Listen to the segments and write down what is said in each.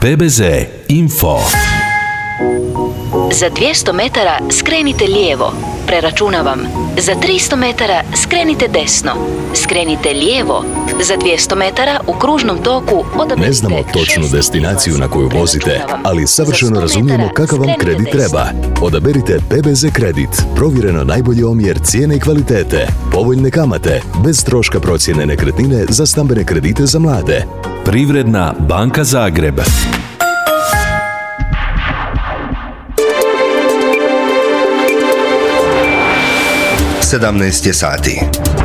PBZ Info. Za 200 metara skrenite lijevo. Preračunavam. Za 300 metara skrenite desno. Skrenite lijevo. Za 200 metara u kružnom toku odaberite. Ne znamo točnu destinaciju na koju vozite, ali savršeno razumijemo kakav vam kredit treba. Odaberite PBZ kredit. Provjereno najbolji omjer cijene i kvalitete. Povoljne kamate. Bez troška procjene nekretnine za stambene kredite za mlade. Privredna banka Zagreb. 17 je sati.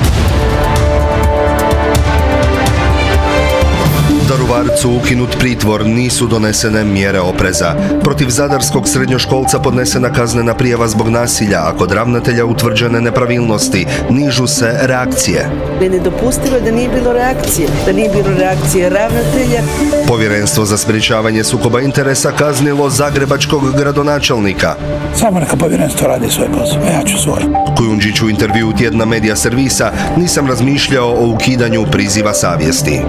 Daruvarcu ukinut pritvor, nisu donesene mjere opreza. Protiv zadarskog srednjoškolca podnesena kaznena prijava zbog nasilja, a kod ravnatelja utvrđene nepravilnosti. Nižu se reakcije. Nedopustivo je da nije bilo reakcije. Da nije bilo reakcije ravnatelja. Povjerenstvo za sprječavanje sukoba interesa kaznilo zagrebačkog gradonačelnika. Samo neka povjerenstvo radi svoj posao, ja ću svoj. Kujundžić u intervjuu tjedna Medija servisa: nisam razmišljao o ukidanju priziva savjesti.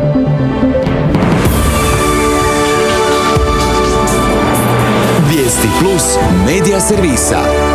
Vijesti plus Medija servisa.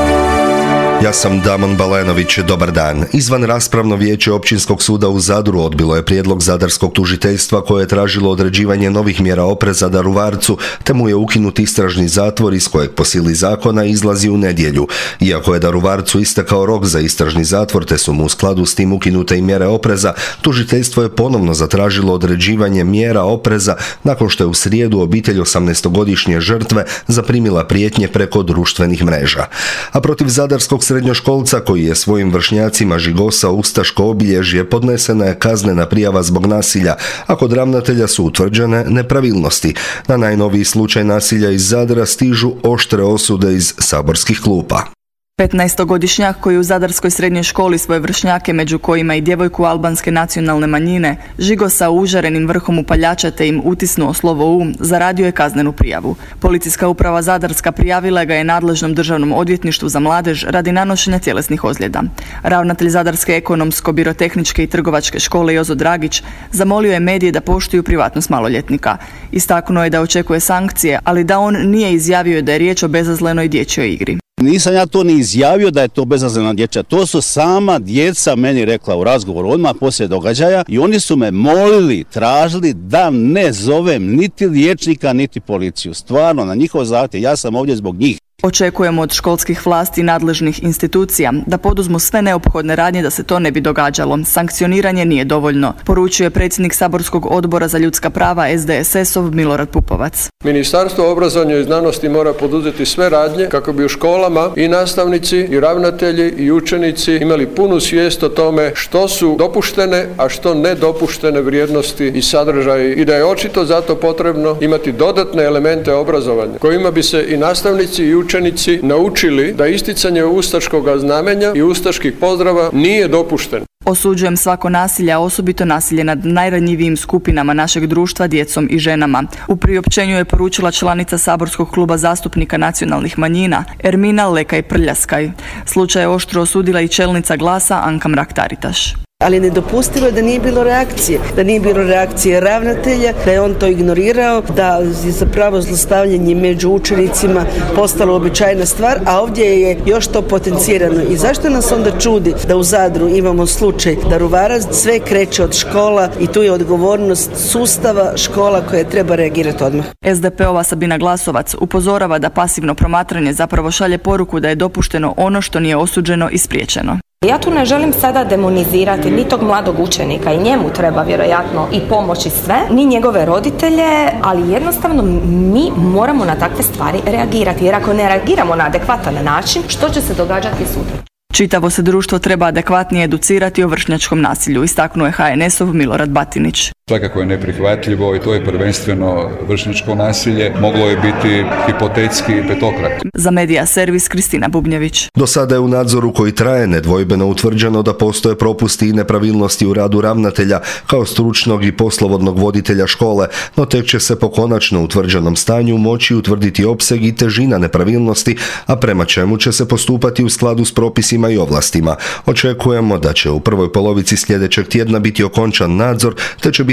Ja sam Damon Balenović, dobar dan. Izvan raspravno vijeće Općinskog suda u Zadru odbilo je prijedlog zadarskog tužiteljstva koje je tražilo određivanje novih mjera opreza Daruvarcu, te mu je ukinut istražni zatvor iz kojeg po sili zakona izlazi u nedjelju. Iako je Daruvarcu istekao rok za istražni zatvor, te su mu u skladu s tim ukinute i mjere opreza, tužiteljstvo je ponovno zatražilo određivanje mjera opreza nakon što je u srijedu obitelj 18-godišnje žrtve zaprimila prijetnje preko društvenih mreža. A protiv zadarskog srednjoškolca koji je svojim vršnjacima žigosao ustaško obilježje podnesena je kaznena prijava zbog nasilja, a kod ravnatelja su utvrđene nepravilnosti. Na najnoviji slučaj nasilja iz Zadra stižu oštre osude iz saborskih klupa. 15-godišnjak koji u zadarskoj srednjoj školi svoje vršnjake, među kojima i djevojku albanske nacionalne manjine, žigosao užarenim vrhom upaljača te im utisnuo slovo U, zaradio je kaznenu prijavu. Policijska uprava Zadarska prijavila ga je nadležnom državnom odvjetništvu za mladež radi nanošenja tjelesnih ozljeda. Ravnatelj Zadarske ekonomsko-birotehničke i trgovačke škole Jozo Dragić zamolio je medije da poštuju privatnost maloljetnika. Istaknuo je da očekuje sankcije, ali da on nije izjavio da je riječ o bezazlenoj dječjoj igri. Nisam ja to ni izjavio da je to bezazlena djeca. To su sama djeca meni rekla u razgovoru odmah poslije događaja i oni su me molili, tražili da ne zovem niti liječnika, niti policiju. Stvarno, na njihov zahtjev, ja sam ovdje zbog njih. Očekujemo od školskih vlasti i nadležnih institucija da poduzmu sve neophodne radnje da se to ne bi događalo. Sankcioniranje nije dovoljno, poručuje predsjednik saborskog odbora za ljudska prava SDSS-ov Milorad Pupovac. Ministarstvo obrazovanja i znanosti mora poduzeti sve radnje kako bi u školama i nastavnici i ravnatelji i učenici imali punu svijest o tome što su dopuštene, a što nedopuštene vrijednosti i sadržaji i da je očito zato potrebno imati dodatne elemente obrazovanja kojima bi se i nastavnici i učenici naučili da isticanje ustaškog znamenja i ustaških pozdrava nije dopušteno. Osuđujem svako nasilje, a osobito nasilje nad najranjivijim skupinama našeg društva, djecom i ženama. U priopćenju je poručila članica saborskog kluba zastupnika nacionalnih manjina Ermina Lekaj-Prljaskaj. Slučaj je oštro osudila i čelnica Glasa Anka Mrak-Taritaš. Ali nedopustivo je da nije bilo reakcije. Da nije bilo reakcije ravnatelja, da je on to ignorirao, da je zapravo zlostavljanje među učenicima postalo uobičajena stvar, a ovdje je još to potencirano. I zašto nas onda čudi da u Zadru imamo slučaj Daruvarac? Sve kreće od škola i tu je odgovornost sustava škola koja treba reagirati odmah. SDP-ova Sabina Glasovac upozorava da pasivno promatranje zapravo šalje poruku da je dopušteno ono što nije osuđeno i spriječeno. Ja tu ne želim sada demonizirati ni tog mladog učenika i njemu treba vjerojatno i pomoći sve, ni njegove roditelje, ali jednostavno mi moramo na takve stvari reagirati, jer ako ne reagiramo na adekvatan način, što će se događati sutra? Čitavo se društvo treba adekvatnije educirati o vršnjačkom nasilju, istaknuo je HNS-ov Milorad Batinić. Svakako je neprihvatljivo i to je prvenstveno vršnjačko nasilje. Moglo je biti hipotetski petokrat. Za Medija servis Kristina Bubnjević. Do sada je u nadzoru koji traje nedvojbeno utvrđeno da postoje propusti i nepravilnosti u radu ravnatelja kao stručnog i poslovodnog voditelja škole, no tek će se po konačno utvrđenom stanju moći utvrditi opseg i težina nepravilnosti, a prema čemu će se postupati u skladu s propisima i ovlastima. Očekujemo da će u prvoj polovici sljedećeg tjedna biti okončan nadzor, te će biti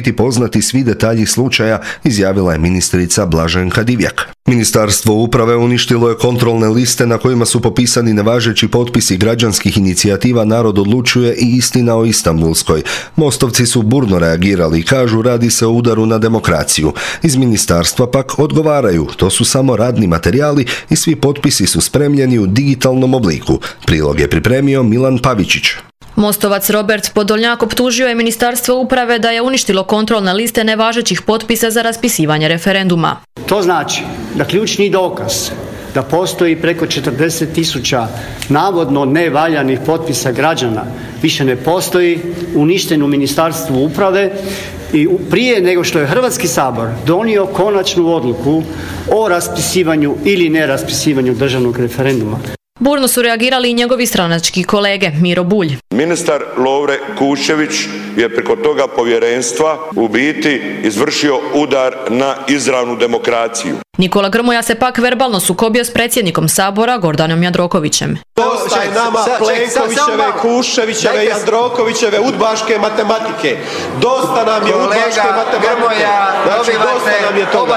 biti poznati svi detalji slučaja, izjavila je ministrica Blaženka Divjak. Ministarstvo uprave uništilo je kontrolne liste na kojima su popisani nevažeći potpisi građanskih inicijativa Narod odlučuje i Istina o Istanbulskoj. Mostovci su burno reagirali i kažu radi se o udaru na demokraciju. Iz ministarstva pak odgovaraju, to su samo radni materijali i svi potpisi su spremljeni u digitalnom obliku. Prilog je pripremio Milan Pavičić. Mostovac Robert Podolnjak optužio je Ministarstvo uprave da je uništilo kontrolne liste nevažećih potpisa za raspisivanje referenduma. To znači da ključni dokaz da postoji preko 40.000 navodno nevaljanih potpisa građana više ne postoji, uništen u Ministarstvu uprave i prije nego što je Hrvatski sabor donio konačnu odluku o raspisivanju ili neraspisivanju državnog referenduma. Burno su reagirali i njegovi stranački kolege. Miro Bulj. Ministar Lovre Kuščević je preko toga povjerenstva u biti izvršio udar na izravnu demokraciju. Nikola Grmoja se pak verbalno sukobio s predsjednikom Sabora Gordanom Jandrokovićem. Dosta je nama Plenkovićeve, Kuščevićeve, Jandrokovićeve, udbaške matematike. Dosta nam je udbaške matematike. Znači, dosta nam je toga.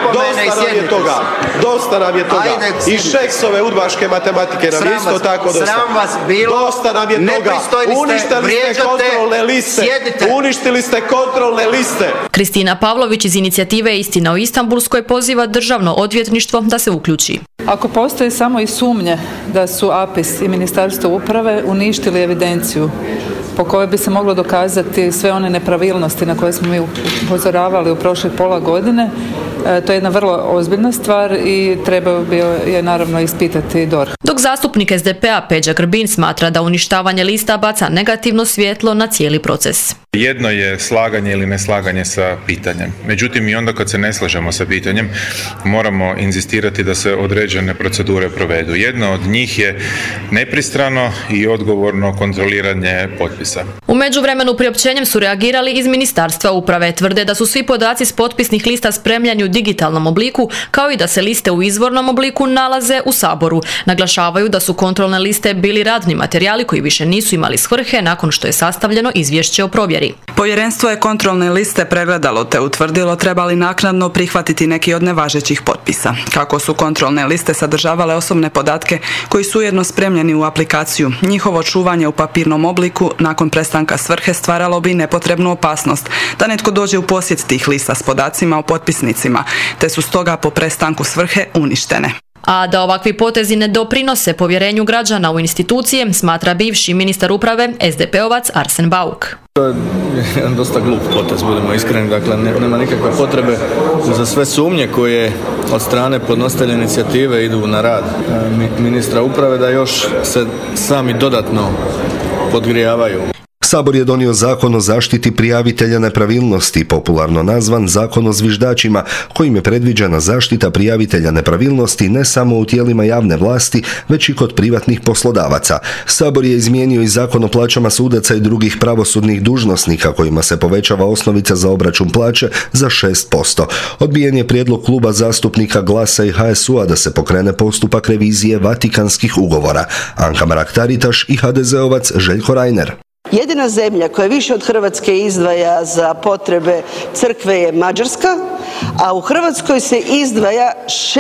Dosta nam je toga. I Šeksove udbaške matematike nam je isto tako dosta. Sram vas bilo. Dosta nam je toga. Uništili ste kontrolne liste. Kristina Pavlović iz inicijative Istina o Istanbulskoj poziva Državno odvjetništvo da se uključi. Ako postoji samo i sumnje da su APIS i Ministarstvo uprave uništili evidenciju po kojoj bi se moglo dokazati sve one nepravilnosti na koje smo mi upozoravali u prošlih pola godine, to je jedna vrlo ozbiljna stvar i treba bi je naravno ispitati DORH. Dok zastupnik SDP-a Peđa Grbin smatra da uništavanje lista baca negativno svjetlo na cijeli proces. Jedno je slaganje ili neslaganje sa pitanjem. Međutim, i onda kad se ne slažemo sa pitanjem, moramo inzistirati da se određene procedure provedu. Jedna od njih je nepristrano i odgovorno kontroliranje potpisa. U međuvremenu priopćenjem su reagirali iz Ministarstva uprave. Tvrde da su svi podaci s potpisnih lista spremljeni u digitalnom obliku, kao i da se liste u izvornom obliku nalaze u Saboru. Naglašavaju da su kontrolne liste bili radni materijali koji više nisu imali svrhe nakon što je sastavljeno izvješće o provjeri. Povjerenstvo je kontrolne liste pregledalo te utvrdilo treba li naknadno prihvatiti neki od nevažećih potpisa. Kako su kontrolne liste sadržavale osobne podatke koji su ujedno spremljeni u aplikaciju, njihovo čuvanje u papirnom obliku nakon prestanka svrhe stvaralo bi nepotrebnu opasnost da netko dođe u posjed tih lista s podacima o potpisnicima, te su stoga po prestanku svrhe uništene. A da ovakvi potezi ne doprinose povjerenju građana u institucije, smatra bivši ministar uprave SDP-ovac Arsen Bauk. To je jedan dosta glup potez, budemo iskreni, dakle nema nikakve potrebe za sve sumnje koje od strane podnositelja inicijative idu na rad ministra uprave da još se sami dodatno podgrijavaju. Sabor je donio zakon o zaštiti prijavitelja nepravilnosti, popularno nazvan Zakon o zviždačima, kojim je predviđena zaštita prijavitelja nepravilnosti ne samo u tijelima javne vlasti, već i kod privatnih poslodavaca. Sabor je izmijenio i Zakon o plaćama sudaca i drugih pravosudnih dužnosnika, kojima se povećava osnovica za obračun plaće za 6%. Odbijen je prijedlog kluba zastupnika Glasa i HSU-a da se pokrene postupak revizije Vatikanskih ugovora. Anka Mrak-Taritaš i HDZ-ovac Željko Reiner. Jedina zemlja koja više od Hrvatske izdvaja za potrebe crkve je Mađarska, a u Hrvatskoj se izdvaja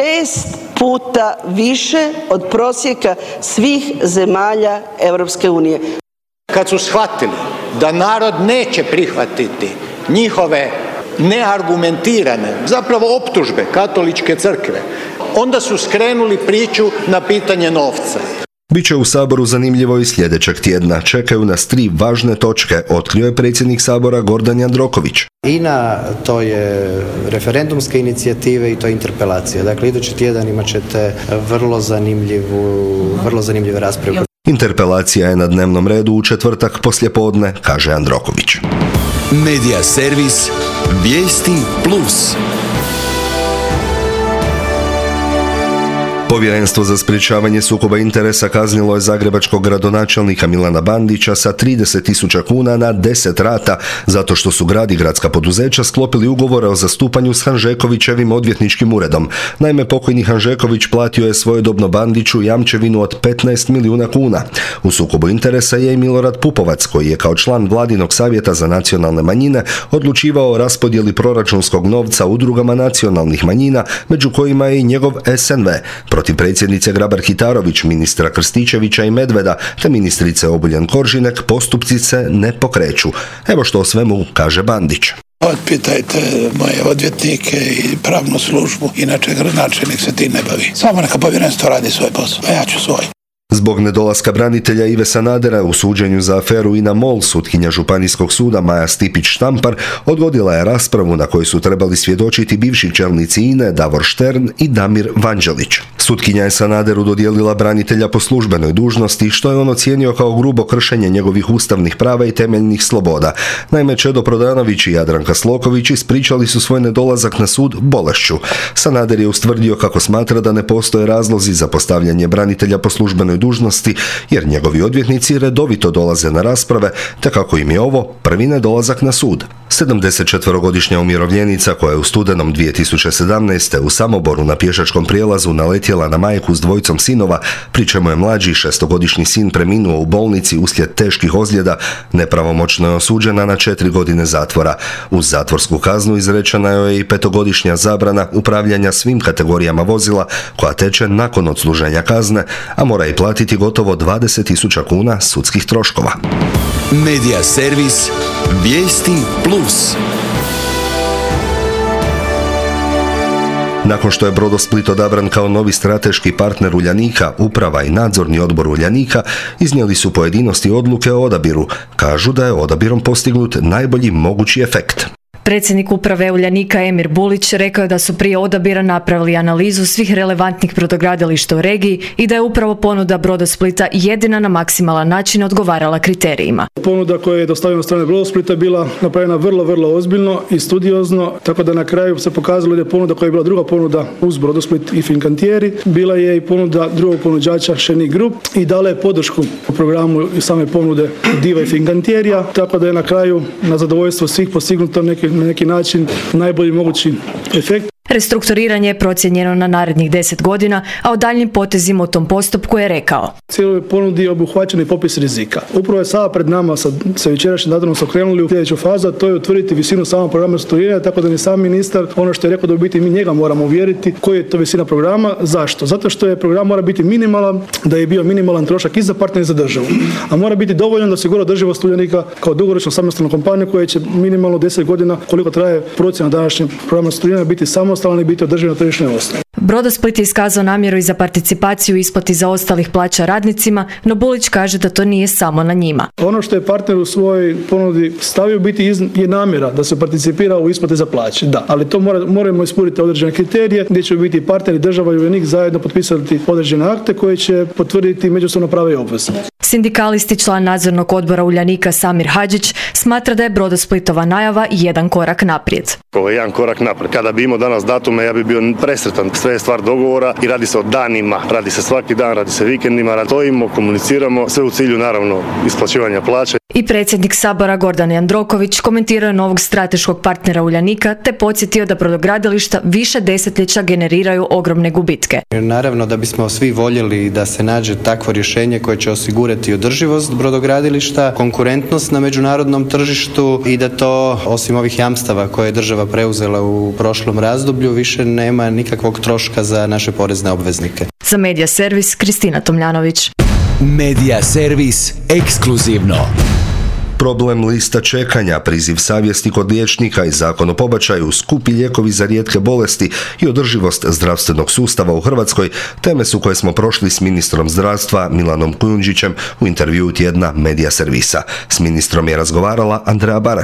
6 puta više od prosjeka svih zemalja Europske unije. Kad su shvatili da narod neće prihvatiti njihove neargumentirane, zapravo optužbe katoličke crkve, onda su skrenuli priču na pitanje novca. Biće u Saboru zanimljivo i sljedećeg tjedna. Čekaju nas 3 važne točke, otkrio je predsjednik Sabora Gordan Jandroković. I na to je referendumske inicijative i to je interpelacija. Dakle, idući tjedan imat ćete vrlo zanimljive rasprave. Interpelacija je na dnevnom redu u četvrtak poslijepodne, kaže Jandroković. Medija servis Vijesti Plus. Povjerenstvo za sprječavanje sukoba interesa kaznilo je zagrebačkog gradonačelnika Milana Bandića sa 30.000 kuna na 10 rata zato što su grad i gradska poduzeća sklopili ugovore o zastupanju s Hanžekovićevim odvjetničkim uredom. Naime, pokojni Hanžeković platio je svojedobno Bandiću jamčevinu od 15 milijuna kuna. U sukobu interesa je i Milorad Pupovac, koji je kao član Vladinog savjeta za nacionalne manjine odlučivao o raspodjeli proračunskog novca udrugama nacionalnih manjina, među kojima je i njegov SNV. Protiv predsjednice Grabar-Kitarović, ministra Krstičevića i Medveda te ministrice Obuljen-Koržinek postupci se ne pokreću. Evo što o svemu kaže Bandić. Otpitajte moje odvjetnike i pravnu službu, inače gradonačelnik se tim ne bavi. Samo neka povjerenstvo radi svoj posao, a ja ću svoj. Zbog nedolaska branitelja Ive Sanadera u suđenju za aferu INA MOL, sutkinja Županijskog suda Maja Stipić-Štampar odgodila je raspravu na kojoj su trebali svjedočiti bivši čelnici INA Davor Štern i Damir Vanđelić. Sutkinja je Sanaderu dodijelila branitelja po službenoj dužnosti, što je on ocijenio kao grubo kršenje njegovih ustavnih prava i temeljnih sloboda. Naime, Čedo Prodanović i Jadranka Sloković ispričali su svoj nedolazak na sud bolešću. Sanader je ustvrdio kako smatra da ne postoje razlozi za postavljanje branitelja po službenoj dužnosti, jer njegovi odvjetnici redovito dolaze na rasprave, te kako im je ovo prvi nedolazak na sud. 74-godišnja umirovljenica koja je u studenom 2017. u Samoboru na pješačkom prijelazu naletjela na majku s dvojicom sinova, pri čemu je mlađi 6-godišnji sin preminuo u bolnici uslijed teških ozljeda, nepravomoćno je osuđena na 4 godine zatvora. Uz zatvorsku kaznu izrečena joj je i 5-godišnja zabrana upravljanja svim kategorijama vozila koja teče nakon odsluženja kazne, a mora i platiti gotovo 20.000 kuna sudskih troškova. Medija servis Vijesti Plus. Nakon što je Brodosplit odabran kao novi strateški partner Uljanika, uprava i nadzorni odbor Uljanika iznijeli su pojedinosti odluke o odabiru. Kažu da je odabirom postignut najbolji mogući efekt. Predsjednik uprave Uljanika Emir Bulić rekao je da su prije odabira napravili analizu svih relevantnih brodogradilišta u regiji i da je upravo ponuda Brodosplita jedina na maksimalan način odgovarala kriterijima. Ponuda koja je dostavljena od strane Brodosplita je bila napravljena vrlo ozbiljno i studiozno, tako da na kraju se pokazalo da je ponuda koja je bila druga ponuda uz Brodosplit i Fincantieri, bila je i ponuda drugog ponuđača Scenic Group i dala je podršku u programu i same ponude Diva i Fincantierija, tako da je na kraju na zadovoljstvo svih postignuto na neki način najbolji mogući efekt. Restrukturiranje je procijenjeno na narednih 10 godina, a o daljnjim potezima u tom postupku je rekao. Cijeloj ponudi je obuhvaćen i popis rizika. Upravo je sada pred nama sa jučerašnjim datumom su krenuli u sljedeću fazu, a to je utvrditi visinu samog programa restrukturiranja, tako da ni sam ministar, ono što je rekao da u biti mi njega moramo uvjeriti koji je to visina programa. Zašto? Zato što je program mora biti minimalan, da je bio minimalan trošak i za partner i za državu. A mora biti dovoljan da osigura održivost Uljanika kao dugoročnu samostalnu kompaniju koja će minimalno 10 godina, koliko traje procjena današnjeg programa restrukturiranja, biti samostalan i biti održiv na tržišnoj osnovi. Brodosplit je iskazao namjeru i za participaciju u isplati zaostalih plaća radnicima, no Bulić kaže da to nije samo na njima. Ono što je partner u svojoj ponudi stavio biti je namjera da se participira u isplati za plaće. Da, ali to moramo ispuniti određene kriterije gdje će biti partneri država i Uljanik zajedno potpisati određene akte koje će potvrditi međusobno prava i obveze. Sindikalist i član nadzornog odbora Uljanika Samir Hadžić smatra da je Brodosplitova najava jedan korak naprijed. Ovo je jedan korak naprijed. Kada bi imao danas datume, ja bi bio presretan. Sve je stvar dogovora i radi se o danima. Radi se svaki dan, radi se vikendima. Stojimo, komuniciramo, sve u cilju naravno isplaćivanja plaće. I predsjednik Sabora Gordan Jandroković komentirao je novog strateškog partnera Uljanika te podsjetio da brodogradilišta više desetljeća generiraju ogromne gubitke. Naravno da bismo svi voljeli da se nađe takvo rješenje koje će osigurati održivost brodogradilišta, konkurentnost na međunarodnom tržištu i da to osim ovih jamstava koje je država preuzela u prošlom razdoblju više nema nikakvog troška za naše porezne obveznike. Za Medija servis Kristina Tomljanović. Medija servis ekskluzivno. Problem lista čekanja, priziv savjesti kod liječnika i zakon o pobačaju, skupi lijekovi za rijetke bolesti i održivost zdravstvenog sustava u Hrvatskoj teme su koje smo prošli s ministrom zdravstva Milanom Kujundžićem u intervjuu tjedna Medija servisa. S ministrom je razgovarala Andrea Barać.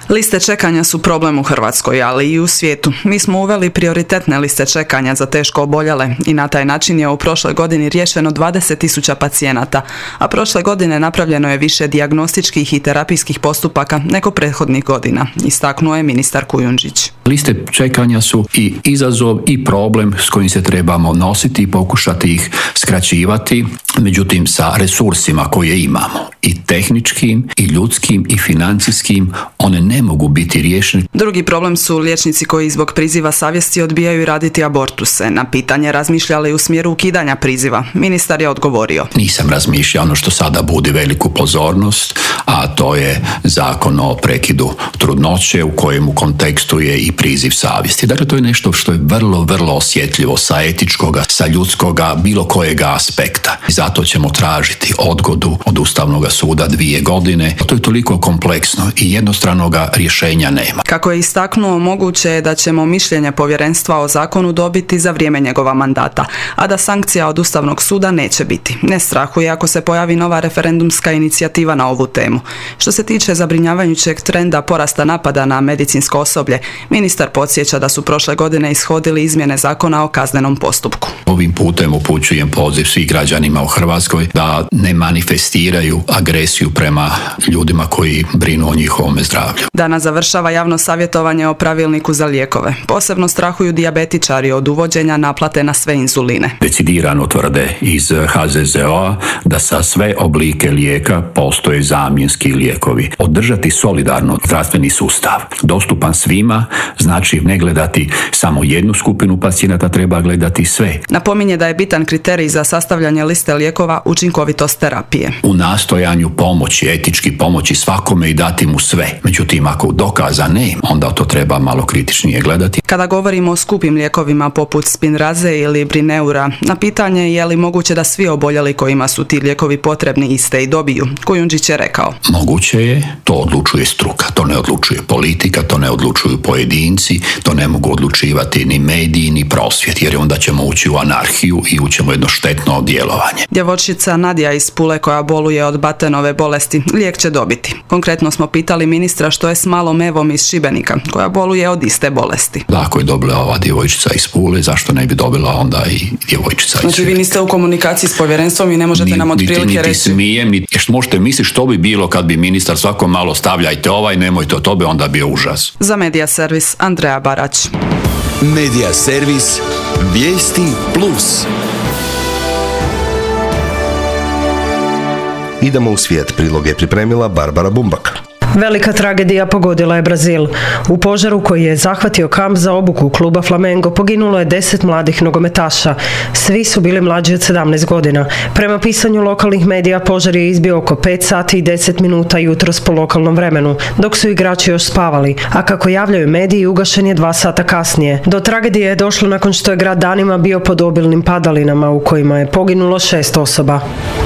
Liste čekanja su problem u Hrvatskoj, ali i u svijetu. Mi smo uveli prioritetne liste čekanja za teško oboljele i na taj način je u prošloj godini riješeno 20.000 pacijenata, a prošle godine napravljeno je više dijagnostičkih i terapijskih postupaka nego prethodnih godina, istaknuo je ministar Kujundžić. Liste čekanja su i izazov i problem s kojim se trebamo nositi i pokušati ih skraćivati, međutim sa resursima koje imamo, i tehničkim, i ljudskim, i financijskim, one ne mogu biti riješeni. Drugi problem su liječnici koji zbog priziva savjesti odbijaju raditi abortuse. Na pitanje razmišljali u smjeru ukidanja priziva, ministar je odgovorio. Nisam razmišljao ono što sada budi veliku pozornost, a to je zakon o prekidu trudnoće u kojem u kontekstu je i priziv savjesti. Dakle, to je nešto što je vrlo, vrlo osjetljivo sa etičkoga, sa ljudskoga, bilo kojega aspekta. I zato ćemo tražiti odgodu od Ustavnog suda 2 godine. To je toliko kompleksno i jednostranoga rješenja nema. Kako je istaknuo, moguće je da ćemo mišljenje povjerenstva o zakonu dobiti za vrijeme njegova mandata, a da sankcija od Ustavnog suda neće biti. Ne strahuje ako se pojavi nova referendumska inicijativa na ovu temu. Što se tiče zabrinjavajućeg trenda porasta napada na medicinsko osoblje, ministar podsjeća da su prošle godine ishodili izmjene zakona o kaznenom postupku. Ovim putem upućujem poziv svih građanima u Hrvatskoj da ne manifestiraju agresiju prema ljudima koji brinu o njihovom zdravlju. Danas završava javno savjetovanje o pravilniku za lijekove. Posebno strahuju dijabetičari od uvođenja naplate na sve inzuline. Decidirano tvrde iz HZZO-a da sa sve oblike lijeka postoje zamjenski lijekovi. Održati solidarno zdravstveni sustav, dostupan svima, znači ne gledati samo jednu skupinu pacijenata, treba gledati sve. Napominje da je bitan kriterij za sastavljanje liste lijekova učinkovitost terapije. U nastojanju pomoći, etički pomoći svakome i dati mu sve. Međutim, ako dokaza nema, onda to treba malo kritičnije gledati. Kada govorimo o skupim lijekovima poput Spinraze ili Brineura, na pitanje je li moguće da svi oboljeli kojima su ti lijekovi potrebni iste i dobiju, Kujundžić je rekao. Moguće je, to odlučuje struka, to ne odlučuje politika, to ne odlučuju pojedinci, to ne mogu odlučivati ni mediji, ni prosvjet, jer onda ćemo ući u anarhiju i ućemo jedno štetno djelovanje. Djevojčica Nadija iz Pule koja boluje od Batenove bolesti lijek će dobiti. Konkretno smo pitali ministra što je s malom Evom iz Šibenika koja boluje od iste bolesti. Ako je dobila ova djevojčica iz Pule, zašto ne bi dobila onda i djevojčica iz Šibenika? Znači vi niste u komunikaciji s povjerenstvom i ne možete nam otprilike reći? Niti smijem, što možete misliti što bi bilo kad bi ministar svako malo stavljajte ovaj, nemojte to bi onda bio užas. Za Medija servis Andreja Barać. Medija servis Vijesti Plus. Idemo u svijet, prilog je pripremila Barbara Bumbak. Velika tragedija pogodila je Brazil. U požaru koji je zahvatio kamp za obuku kluba Flamengo poginulo je 10 mladih nogometaša. Svi su bili mlađi od 17 godina. Prema pisanju lokalnih medija požar je izbio oko 5 sati i 10 minuta jutros po lokalnom vremenu, dok su igrači još spavali, a kako javljaju mediji ugašen je 2 sata kasnije. Do tragedije je došlo nakon što je grad danima bio pod obilnim padalinama u kojima je poginulo 6 osoba.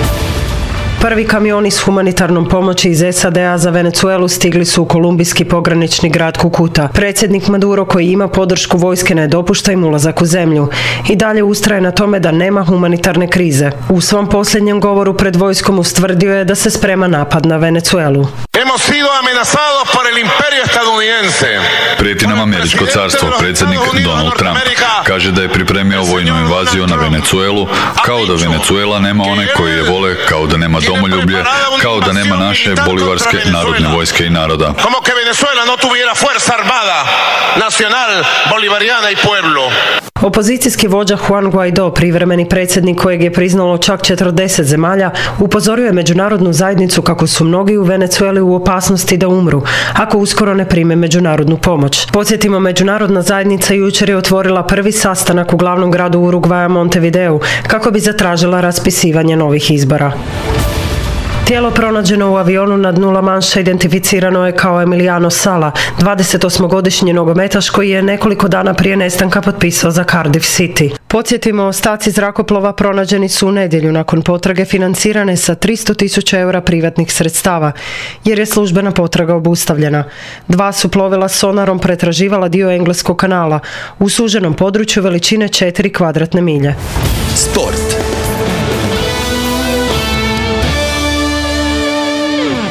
Prvi kamioni s humanitarnom pomoći iz SAD-a za Venezuelu stigli su u kolumbijski pogranični grad Kukuta. Predsjednik Maduro, koji ima podršku vojske, ne dopušta im ulazak u zemlju. I dalje ustraje na tome da nema humanitarne krize. U svom posljednjem govoru pred vojskom ustvrdio je da se sprema napad na Venezuelu. Hemos sido amenazados por el imperio estadounidense. Prijeti nam američko carstvo. Predsjednik Donald Trump kaže da je pripremio vojnu invaziju na Venezuelu, kao da Venezuela nema one koji je vole, kao da nema domoljublje, kao da nema naše bolivarske narodne vojske i naroda. Como que Venezuela no tuviera fuerza armada nacional bolivariana y pueblo. Opozicijski vođa Juan Guaido, privremeni predsjednik kojeg je priznalo čak 40 zemalja, upozorio je međunarodnu zajednicu kako su mnogi u Venezueli u opasnosti da umru, ako uskoro ne prime međunarodnu pomoć. Podsjetimo, međunarodna zajednica jučer je otvorila prvi sastanak u glavnom gradu Urugvaja Montevideu kako bi zatražila raspisivanje novih izbora. Tijelo pronađeno u avionu na dnu La Manša identificirano je kao Emiliano Sala, 28-godišnji nogometaš koji je nekoliko dana prije nestanka potpisao za Cardiff City. Podsjetimo, ostaci zrakoplova pronađeni su u nedjelju nakon potrage financirane sa 300.000 eura privatnih sredstava, jer je službena potraga obustavljena. 2 su plovila sonarom pretraživala dio Engleskog kanala u suženom području veličine 4 kvadratne milje. Sport.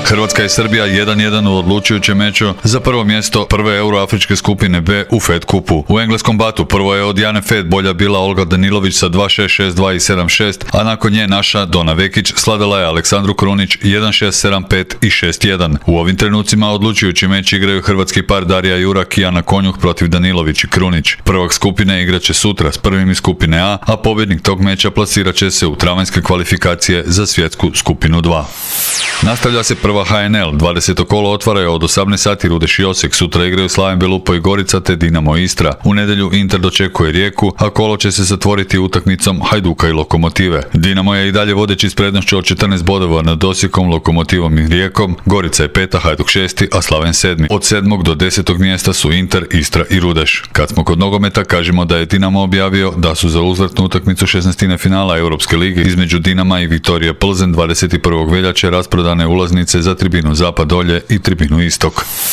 Hrvatska i Srbija 1-1 u odlučujućem meču za prvo mjesto prve euroafričke skupine B u Fed kupu. U engleskom Batu prvo je od Jane Fed bolja bila Olga Danilović sa 2-6, 6-2 i 7-6, a nakon nje naša Dona Vekić sladala je Aleksandru Krunić 1-6, 7-5 i 6-1. U ovim trenucima odlučujući meč igraju hrvatski par Darija Jurak i Ana Konjuh protiv Danilović i Krunić. Prvak skupine igraće sutra s prvim iz skupine a pobjednik tog meča plasirat će se u travanjske kvalifikacije za svjetsku skupinu 2. Nastavlja se prva HNL, 20. kolo otvaraju od 18 sati Rudeš i Osijek, sutra igraju Slaven Belupo i Gorica te Dinamo Istra. U nedjelju Inter dočekuje Rijeku, a kolo će se zatvoriti utakmicom Hajduka i Lokomotive. Dinamo je i dalje vodeći s prednošću od 14 bodova nad Osijekom, Lokomotivom i Rijekom, Gorica je 5, Hajduk 6, a Slaven 7. Od 7. do 10. mjesta su Inter, Istra i Rudeš. Kad smo kod nogometa, kažemo da je Dinamo objavio da su za uzvratnu utakmicu 16. finala Europske lige između Dinama i Viktorije Plzen 21. veljače rasprodane ulaznice za tribinu Zapad dolje i tribinu Istok.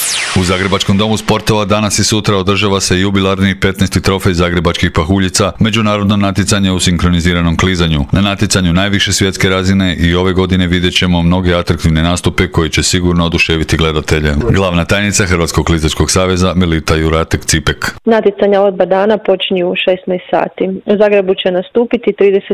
U Zagrebačkom domu sportova danas i sutra održava se jubilarni 15. trofej zagrebačkih pahuljica, međunarodno natjecanje u sinkroniziranom klizanju. Na natjecanju najviše svjetske razine i ove godine vidjet ćemo mnoge atraktivne nastupe koji će sigurno oduševiti gledatelje. Glavna tajnica Hrvatskog klizačkog saveza Melita Juratek-Cipek. Natjecanja oba dana počinju u 16 sati. U Zagrebu će nastupiti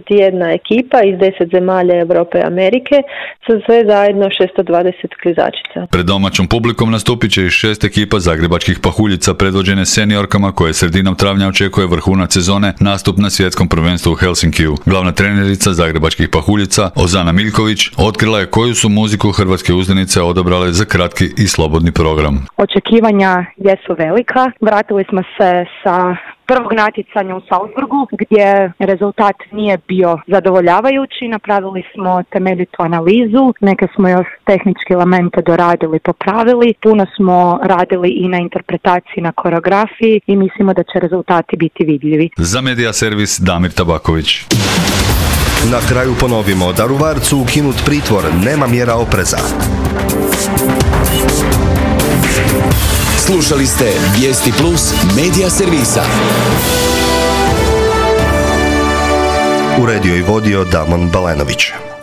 31 ekipa iz 10 zemalja Europe i Amerike sa sve zajedno 620 klizačica. Pred domaćom publikom nastupit će i 6 ekipa zagrebačkih pahuljica predvođene seniorkama koje sredinom travnja očekuje vrhunac sezone nastup na svjetskom prvenstvu u Helsinkiju. Glavna trenerica zagrebačkih pahuljica Ozana Miljković otkrila je koju su muziku hrvatske uzdanice odabrale za kratki i slobodni program. Očekivanja jesu velika. Vratili smo se sa prvog natjecanja u Salzburgu gdje rezultat nije bio zadovoljavajući. Napravili smo temeljitu analizu, neke smo još tehničke elemente doradili, popravili. Puno smo radili i na interpretaciji, na koreografiji i mislimo da će rezultati biti vidljivi. Za Medija servis Damir Tabaković. Na kraju ponovimo, Daruvarcu ukinut pritvor, nema mjera opreza. Slušali ste Vijesti Plus Medija servisa. Uredio i vodio Damon Balenović.